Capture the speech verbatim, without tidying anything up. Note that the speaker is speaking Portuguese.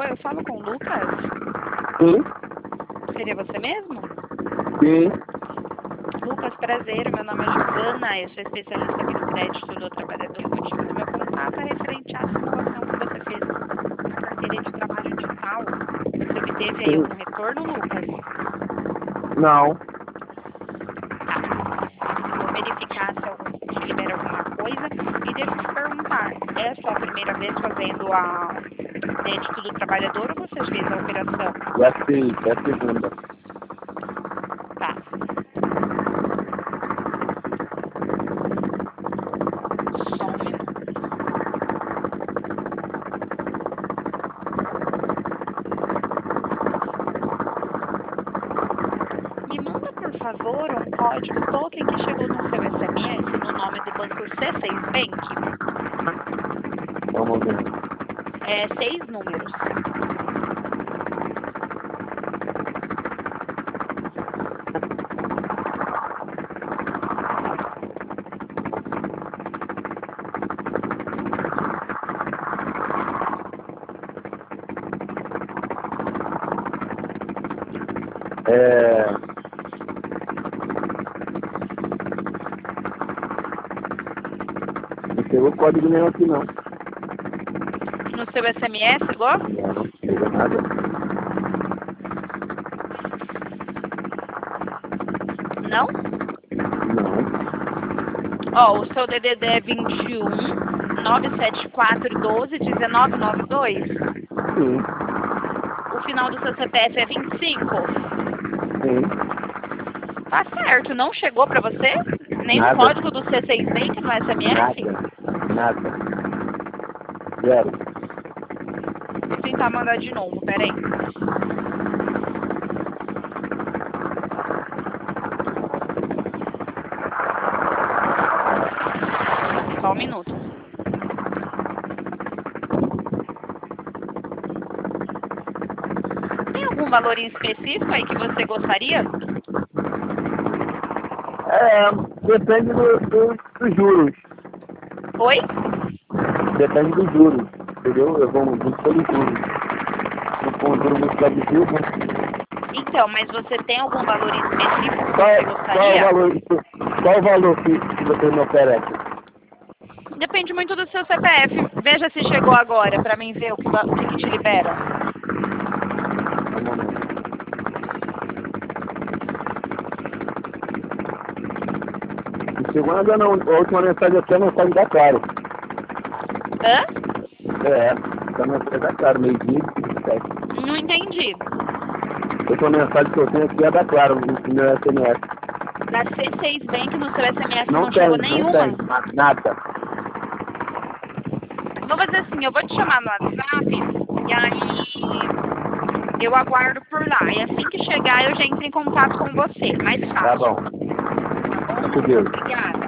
Oi, eu falo com o Lucas? Sim. Seria você mesmo? Sim. Lucas, prazer. Meu nome é Giovana. Eu sou especialista em crédito do trabalhador. O motivo do meu contato é referente à simulação que você fez na carteira de trabalho digital. Você obteve aí Sim. algum retorno, Lucas? Não. Tá. Vou verificar se algum te libera alguma coisa. E deixa eu te perguntar, é a sua primeira vez fazendo a crédito do trabalhador ou você fez a operação? É a, se- é a segunda. Tá. Só um minuto. Me manda, por favor, um código token que chegou no seu S M S no nome do banco C seis Bank. Vamos ver. É seis números. É... Não chegou o código nenhum aqui, não. No seu S M S, igual? Não, não chegou nada. Não? Não. Ó, o seu D D D é vinte e um, nove sete quatro, doze, dezenove noventa e dois. Sim. O final do seu C P F é vinte e cinco. Sim. Tá certo, não chegou pra você? Nem Nada. o código do C seis Bank no S M S? Nada. Nada. Zero. Vou tentar mandar de novo, peraí. Só um minuto. Tem algum valor em específico aí que você gostaria? É, depende do, do, dos juros. Oi? Depende dos juros. Entendeu? Eu vou muito pelos juros. Se for um juro muito absurdo, Então, mas você tem algum valor em específico que qual, você qual é o gostaria? valor, qual é o valor que, que você me oferece? Depende muito do seu C P F. Veja se chegou agora, pra mim ver o que, va- o que que te libera. Um momento. Não chegou nada não. A última mensagem aqui é a mensagem da Claro. Hã? É, a mensagem da Claro, meio-dia e vinte e sete. Não entendi. A última mensagem que eu tenho aqui é da Claro, no meu S M S. Da C seis Bank no seu S M S não, Não chegou tem, não nenhuma? tem, na- nada. Vou fazer assim, eu vou te chamar no WhatsApp e aí eu aguardo por lá. E assim que chegar eu já entro em contato com você. Mais Tá fácil. bom. Tá bom? Com Deus. Obrigada.